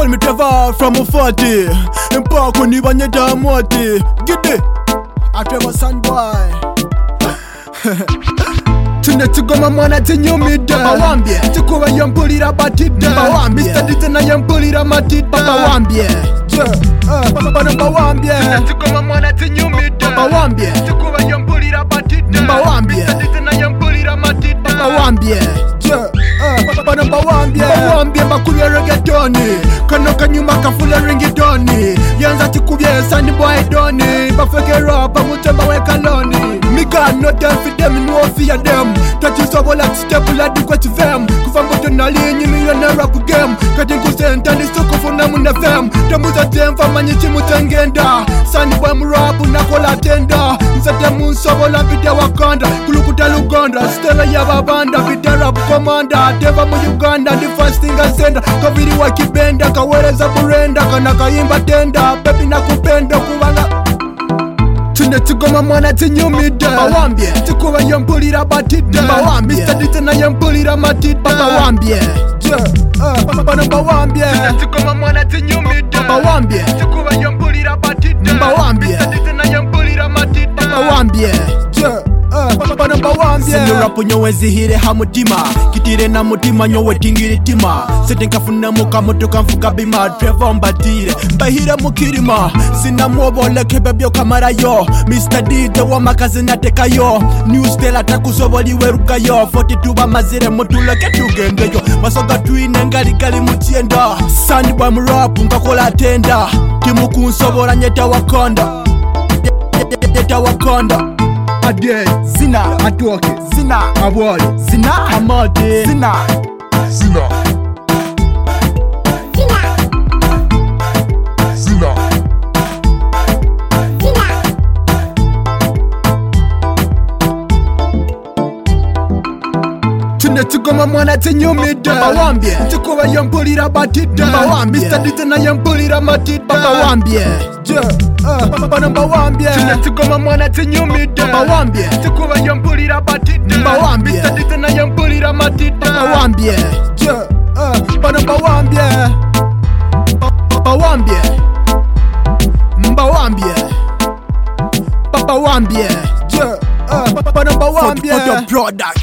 call me Trevor from Ufati. Mpako ni banyeta mwati. Gide I Trevor Sunboy. Tunatugoma mwana tenyumida Papa wambie tukuwa yampulira batida Papa wambie Mr. Ditena yampulira matida Papa wambie Papa wambie tunatugoma mwana tenyumida Papa wambie tukuwa yampulira batida Papa wambie Mr. Ditena yampulira matida Papa wambie Papa wambie bakulya reggaetoni Kano kanyuma kafula ringitoni Yanza tikubye Sunboy doni Bafeke rapa mutemba wekaloni Me got no time for them, no fear them. Touch you so like step like the quest them. Kufambo tonali ni millionaire ku game. Kati kusenta ni soko funa muna fam. Tamuza temfa manyichi mutengenda. Sunboy murapu na kola tenda. Nzate munsobo la video Wakanda. Kulukuta Luganda, Stella ya babanda. Video rap commander, Deva mu Uganda. The first thing I send. Kaviri wa kibenda, kawereza burenda. Kana kaimba tenda, baby na kupenda kuwanga. Tunatugoma mwana tenyumida Papa wambie tukuwa yampulira batida Papa wambie Mr. Ditena yampulira matida Papa wambie Papa wambie tunatugoma mwana tenyumida Papa wambie tukuwa yampulira batida Papa wambie Mr. Ditena yampulira matida Papa wambie Papa wambie Sino rapu nyowezi hire hamutima Kitire na mutima nyowe tingiri tima Sete nkafuna muka motoka mfuka bima Trevor mbatire mbahira mukirima Sina mwobo leke bebyo kamara yo Mr. DJ wa makazi nateka yo New Stella takusoboli weruka yo 42 bamazire mutuleke tugende yo Masoga tuine ngali mutienda Sunboy mrapu ngakola tenda Timu kunsobora nyeta Wakanda Nyeta Wakanda Adye, Zina, Atoke, Zina, Awali, Zina, Amade, Zina, Zina, Zina, Zina, tunatugoma mwana tenyumida Papa wambie tukuwa yampulira batida Papa wambie Mr. Ditena yampulira matida Papa wambie Papa wambie tunatugoma mwana tenyumida Papa wambie tukuwa yampulira batida Papa wambie Mr. Ditena yampulira matida Papa wambie Papa wambie Papa wambie Mba wambie Papa wambie Papa wambie Photo product